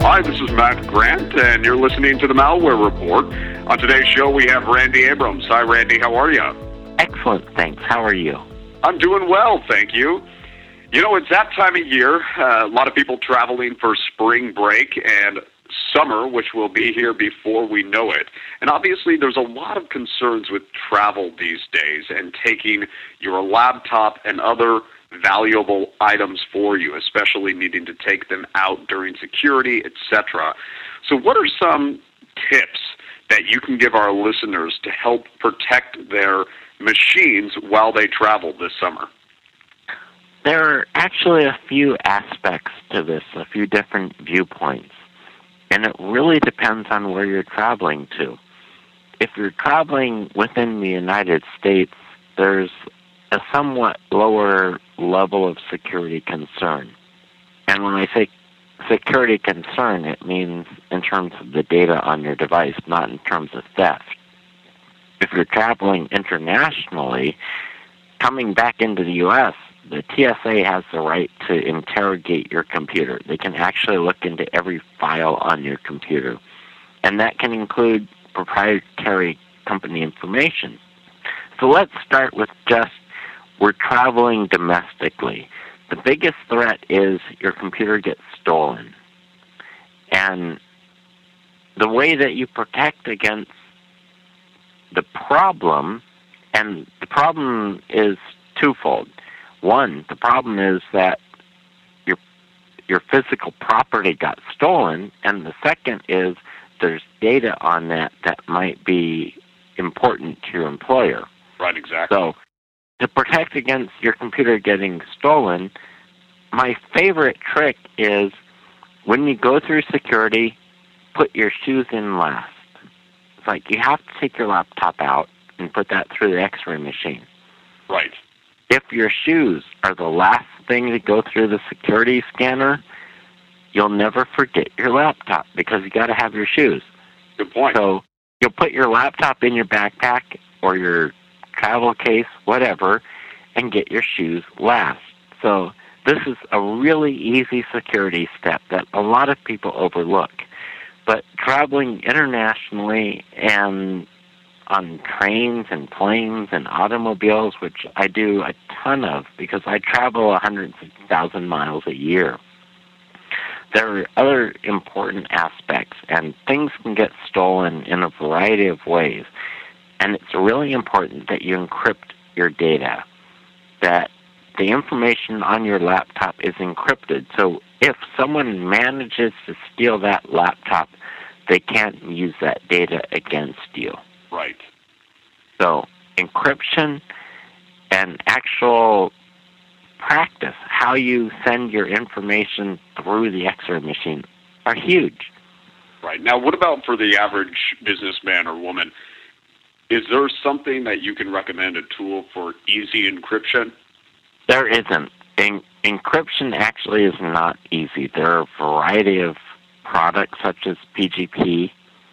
Hi, this is Matt Grant, and you're listening to the Malware Report. On today's show, we have Randy Abrams. Hi, Randy. How are you? Excellent, thanks. How are you? I'm doing well, thank you. You know, it's that time of year. A lot of people traveling for spring break and summer, which will be here before we know it. And obviously, there's a lot of concerns with travel these days and taking your laptop and other valuable items for you, especially needing to take them out during security, etc. So what are some tips that you can give our listeners to help protect their machines while they travel this summer? There are actually a few aspects to this, a few different viewpoints, and it really depends on where you're traveling to. If you're traveling within the United States, there's a somewhat lower level of security concern. And when I say security concern, it means in terms of the data on your device, not in terms of theft. If you're traveling internationally, coming back into the U.S., the TSA has the right to interrogate your computer. They can actually look into every file on your computer. And that can include proprietary company information. So let's start with just we're traveling domestically. The biggest threat is your computer gets stolen. And the way that you protect against the problem, and the problem is twofold. One, the problem is that your physical property got stolen, and the second is there's data on that might be important to your employer. Right, exactly. So to protect against your computer getting stolen, my favorite trick is when you go through security, put your shoes in last. It's like you have to take your laptop out and put that through the X-ray machine. Right. If your shoes are the last thing to go through the security scanner, you'll never forget your laptop because you got to have your shoes. Good point. So you'll put your laptop in your backpack or your travel case, whatever, and get your shoes last. So this is a really easy security step that a lot of people overlook. But traveling internationally and on trains and planes and automobiles, which I do a ton of because I travel 150,000 miles a year, there are other important aspects, and things can get stolen in a variety of ways. And it's really important that you encrypt your data, that the information on your laptop is encrypted. So if someone manages to steal that laptop, they can't use that data against you. Right. So encryption and actual practice, how you send your information through the X-ray machine, are huge. Right. Now, what about for the average businessman or woman? Is there something that you can recommend, a tool for easy encryption? There isn't. Encryption actually is not easy. There are a variety of products such as PGP,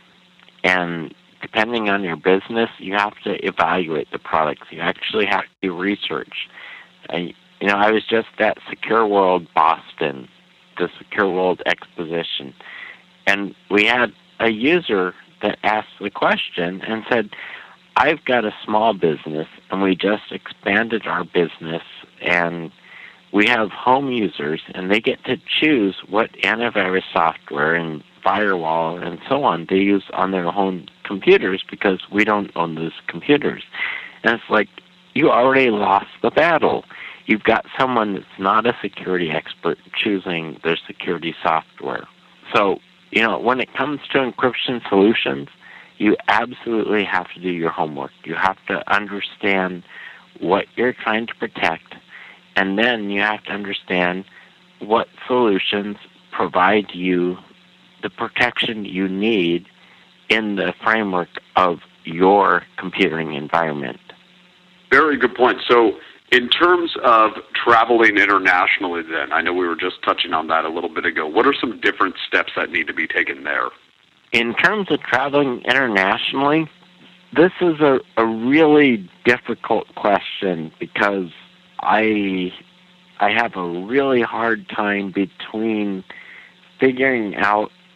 and depending on your business, you have to evaluate the products. You actually have to do research. I was just at Secure World Boston, the Secure World Exposition, and we had a user that asked the question and said, I've got a small business, and we just expanded our business, and we have home users, and they get to choose what antivirus software and firewall and so on they use on their own computers because we don't own those computers. And it's like, you already lost the battle. You've got someone that's not a security expert choosing their security software. So, when it comes to encryption solutions, you absolutely have to do your homework. You have to understand what you're trying to protect, and then you have to understand what solutions provide you the protection you need in the framework of your computing environment. Very good point. So in terms of traveling internationally then, I know we were just touching on that a little bit ago, what are some different steps that need to be taken there? In terms of traveling internationally, this is a really difficult question because I have a really hard time between figuring out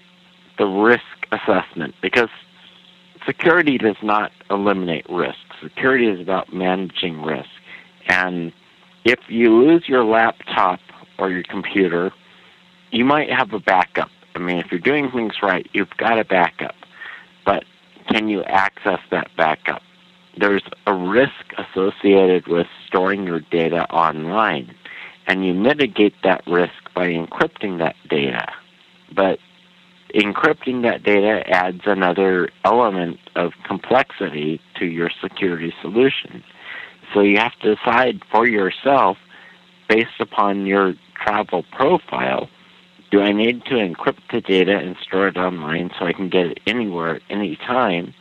the risk assessment, because security does not eliminate risk. Security is about managing risk. And if you lose your laptop or your computer, you might have a backup. I mean, if you're doing things right, you've got a backup. But can you access that backup? There's a risk associated with storing your data online, and you mitigate that risk by encrypting that data. But encrypting that data adds another element of complexity to your security solution. So you have to decide for yourself, based upon your travel profile, do I need to encrypt the data and store it online so I can get it anywhere, anytime,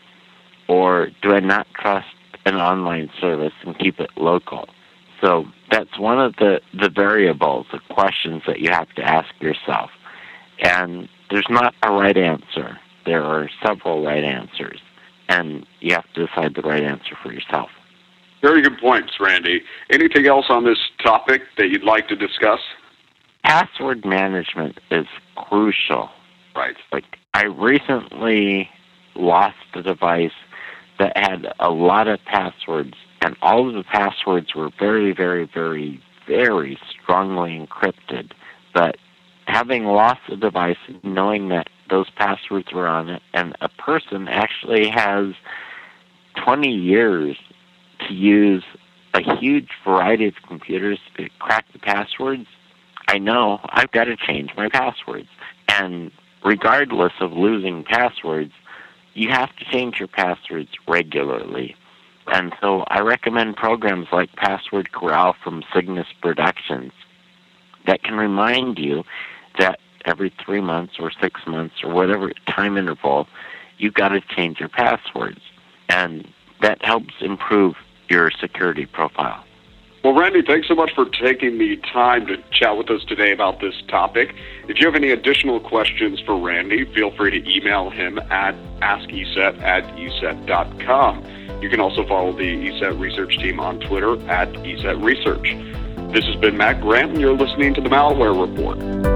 or do I not trust an online service and keep it local? So that's one of the variables, the questions that you have to ask yourself. And there's not a right answer. There are several right answers, and you have to decide the right answer for yourself. Very good points, Randy. Anything else on this topic that you'd like to discuss? Password management is crucial. Right. Like, I recently lost a device that had a lot of passwords, and all of the passwords were very, very, very, very strongly encrypted. But having lost the device, knowing that those passwords were on it, and a person actually has 20 years to use a huge variety of computers to crack the passwords, I know I've got to change my passwords. And regardless of losing passwords, you have to change your passwords regularly. And so I recommend programs like Password Corral from Cygnus Productions that can remind you that every 3 months or 6 months or whatever time interval, you've got to change your passwords. And that helps improve your security profile. Well, Randy, thanks so much for taking the time to chat with us today about this topic. If you have any additional questions for Randy, feel free to email him at askeset@eset.com. You can also follow the ESET research team on Twitter at ESET Research. This has been Matt Grant, and you're listening to the Malware Report.